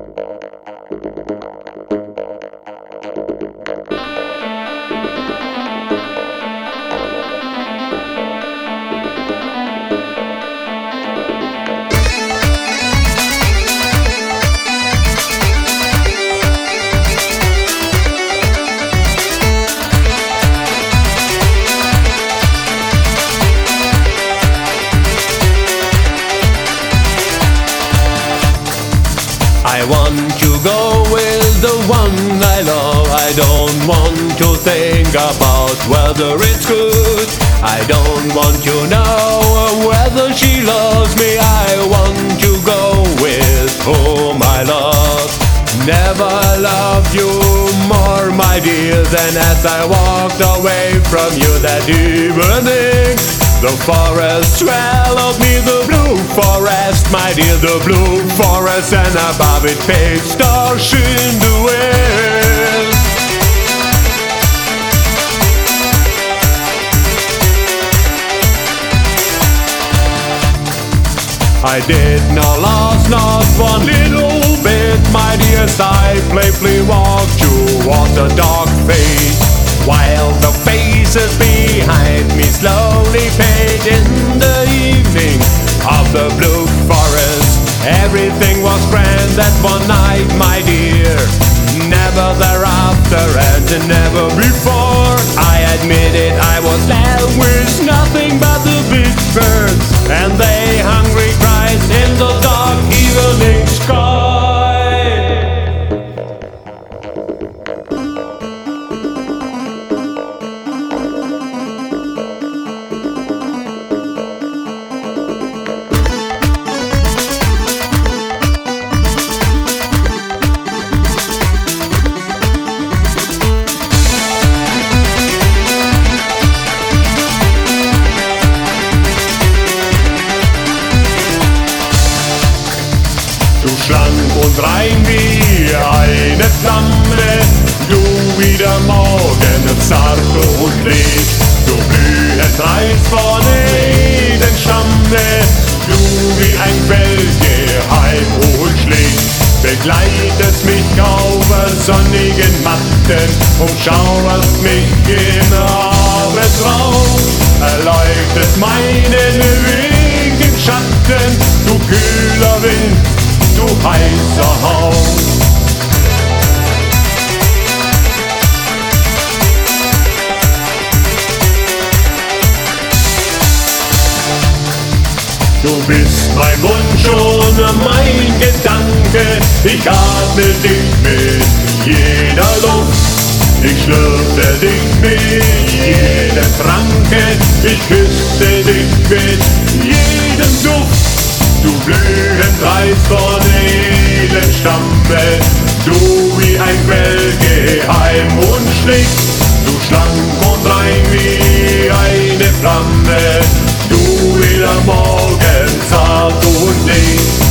I want to go with the one I love. I don't want to think about whether it's good. I don't want to know whether she loves me. I want to go with whom I love. Never loved you more, my dear, than as I walked away from you that evening. The forest swallowed me, the blue forest, my dear, the blue forest, and above it pale stars in the wind. I did not lose not one little bit, my dear, as I playfully walked towards the dark face, while the faces behind me slowly fade in the evening of the blue forest. Everything was grand that one night, my dear, never thereafter and never before. I admit it, I was left with nothing but the big birds and they hungry cries in the dark evening sky. Du schlank und rein wie eine Flamme, du wie der Morgen, zart und lieb, du blühend reif von Edenstamme, du wie ein Quell geheim und schlicht, begleitest mich over sonnigen Matten, umschauerst mich im Abendtraum, erleuchtest meinen Weg im Schatten, du kühler Wind, du heißer Hauch. Du bist mein Wunsch und mein Gedanke, ich atme dich mit jeder Luft, ich schlürfe dich mit jedem Tranken, ich küsse dich mit jedem Duft. Du blühend Reis von Edenstamme, du wie ein Quell geheim und schlicht, du schlank und rein wie eine Flamme, du wie der Morgen zart und dicht.